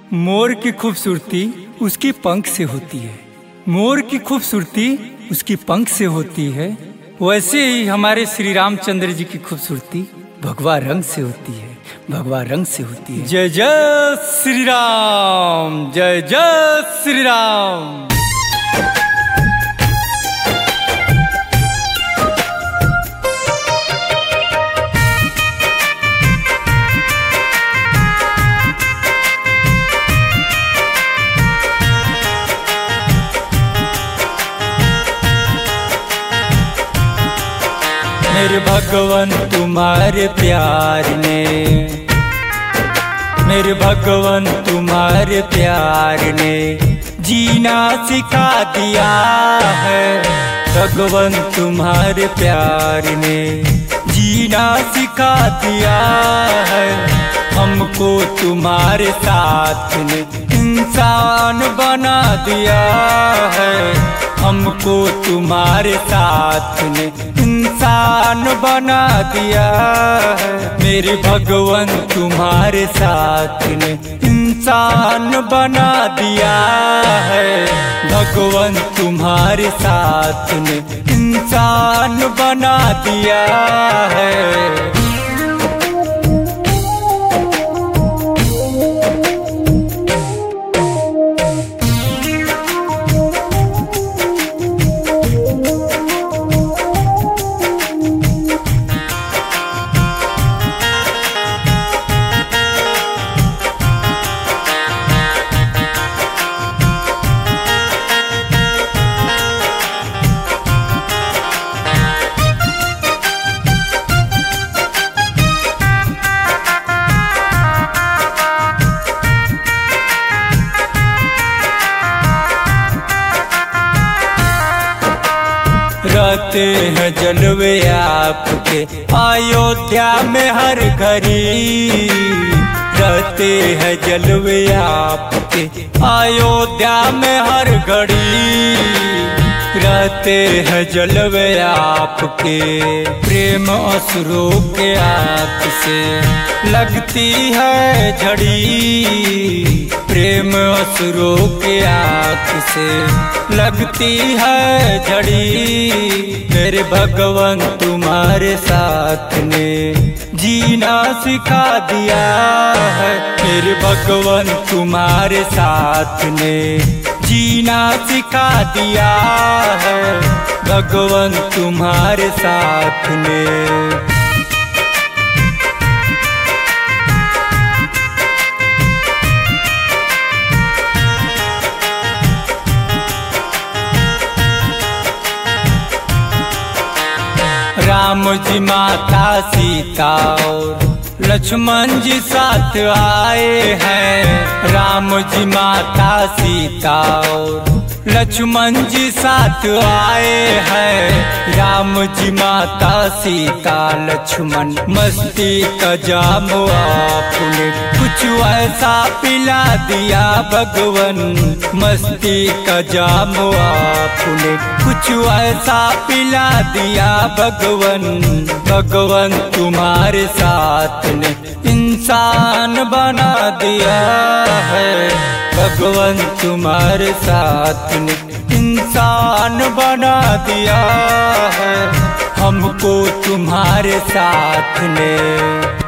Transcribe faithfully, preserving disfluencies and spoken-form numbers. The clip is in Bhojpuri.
मोर की खूबसूरती उसकी पंख से होती है। मोर की खूबसूरती उसकी पंख से होती है। वैसे ही हमारे श्री रामचंद्र जी की खूबसूरती भगवा रंग से होती है। भगवा रंग से होती है। जय जय श्री राम, जय जय श्री राम। मेरे भगवान तुम्हारे प्यार ने, मेरे भगवान तुम्हारे प्यार ने जीना सिखा दिया है। भगवान तुम्हारे प्यार ने जीना सिखा दिया है। हमको तुम्हारे साथ ने इंसान बना दिया है। हमको तुम्हारे साथ ने इंसान बना दिया है। मेरे भगवान तुम्हारे साथ ने इंसान बना दिया है। भगवान तुम्हारे साथ ने इंसान बना दिया है। रहते हैं जलवे आपके अयोध्या में हर घड़ी। रहते हैं जलवे आपके अयोध्या में हर घड़ी। रहते हैं जलवे आपके प्रेम असुरों के आँख से लगती है झड़ी। प्रेम असुरों के आँख से लगती है झड़ी। मेरे भगवान तुम्हारे साथ ने जीना सिखा दिया है। मेरे भगवान तुम्हारे साथ ने जीना सिखा दिया है। भगवान तुम्हारे साथ ने। राम जी माता सीता और लक्ष्मण जी साथ आए हैं। राम जी माता सीता और लक्ष्मण जी साथ आए हैं। राम जी माता सीता लक्ष्मण मस्ती का जाम आपने कुछ ऐसा पिला दिया। भगवान मस्ती का जाम आपने कुछ ऐसा पिला दिया। भगवान भगवान तुम्हारे साथ ने इंसान बना दिया है। भगवान तुम्हारे साथ ने इंसान बना दिया है। हमको तुम्हारे साथ ने।